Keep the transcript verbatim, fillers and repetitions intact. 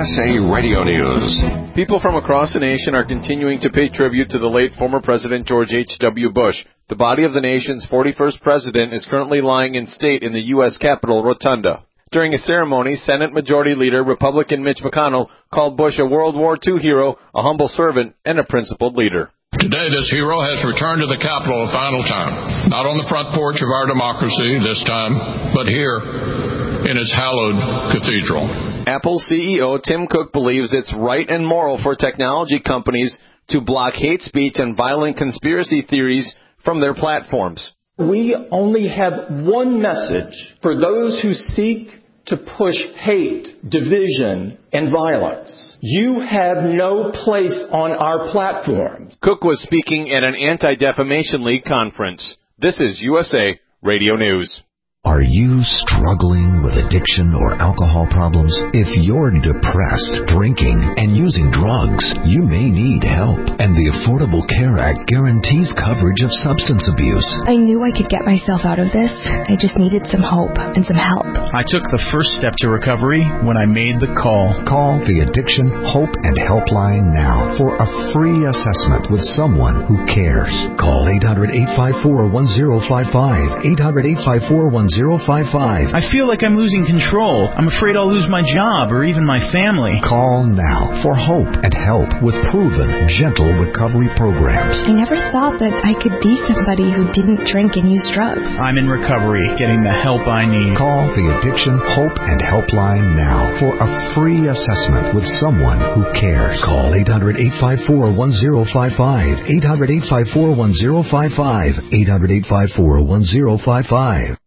S A Radio News. People from across the nation are continuing to pay tribute to the late former President George H W. Bush. The body of the nation's forty-first president is currently lying in state in the U S Capitol Rotunda. During a ceremony, Senate Majority Leader Republican Mitch McConnell called Bush a World War Two hero, a humble servant, and a principled leader. Today, this hero has returned to the Capitol a final time, not on the front porch of our democracy this time, but here in its hallowed cathedral. Apple C E O Tim Cook believes it's right and moral for technology companies to block hate speech and violent conspiracy theories from their platforms. We only have one message for those who seek to push hate, division, and violence. You have no place on our platforms. Cook was speaking at an Anti-Defamation League conference. This is U S A Radio News. Are you struggling with addiction or alcohol problems? If you're depressed, drinking, and using drugs, you may need help. And the Affordable Care Act guarantees coverage of substance abuse. I knew I could get myself out of this. I just needed some hope and some help. I took the first step to recovery when I made the call. Call the Addiction, Hope, and Helpline now for a free assessment with someone who cares. Call eight hundred, eight five four, one zero five five, eight hundred, eight five four, one zero five five. I feel like I'm losing control. I'm afraid I'll lose my job or even my family. Call now for hope and help with proven, gentle recovery programs. I never thought that I could be somebody who didn't drink and use drugs. I'm in recovery, getting the help I need. Call the Addiction, Hope, and Helpline now for a free assessment with someone who cares. Call eight hundred, eight five four, one zero five five, eight hundred, eight five four, one zero five five, eight hundred, eight five four, one zero five five.